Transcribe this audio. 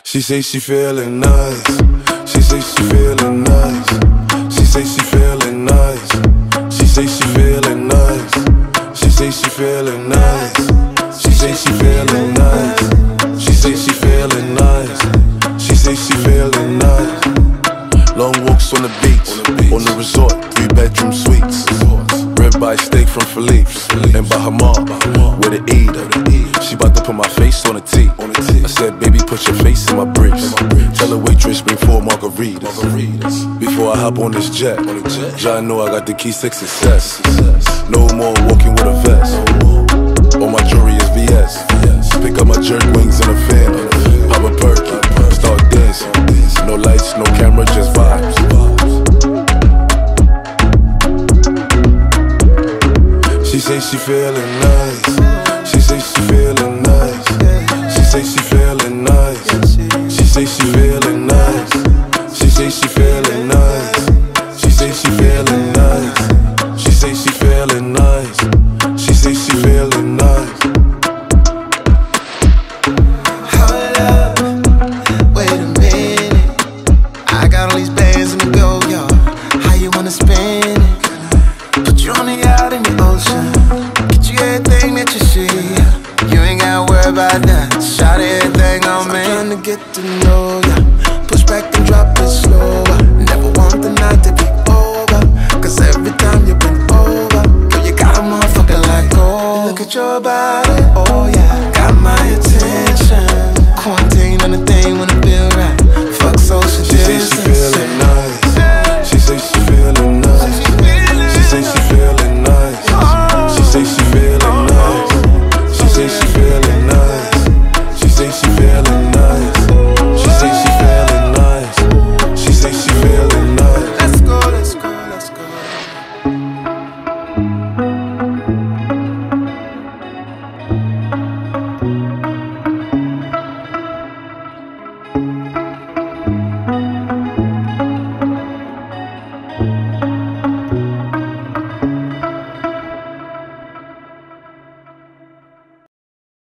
She say she feeling nice. She say she feeling nice. She say she feeling nice. She say she feeling nice. She say she feeling nice. She say she feeling nice. She say she feeling nice. She say she feeling nice. Long walks on the beach, on the resort, 3-bedroom suites. Ribeye steak from Philippe's, and by her mom, with an eater. She bout to put my face on a T. I said, baby, put your face in my briefs. Tell the waitress, bring 4 margaritas. Before I hop on this jet, y'all know I got the keys to success. No more walking with a vest. All my jewelry is VS. Pick up my jerk wings in a fan. Pop a perk, start dancing. No lights, no camera, just vibes. She say she feeling nice. She say she feeling nice. She say she feeling nice. She say she feeling nice. She say she feeling nice. She say she feeling nice. She say she feeling nice. She say she feeling nice. Hold up, wait a minute. I got all these bands in the go, yo. How you wanna spend it? Put you on the yacht in the ocean. Get you everything that you see. You ain't gotta worry about that. Shout everything on me. I'm trying to get to know ya. Push back and drop it slower. Never want the night to be over. Cause every time you been over, girl, you got a motherfucker like gold. Look at your body.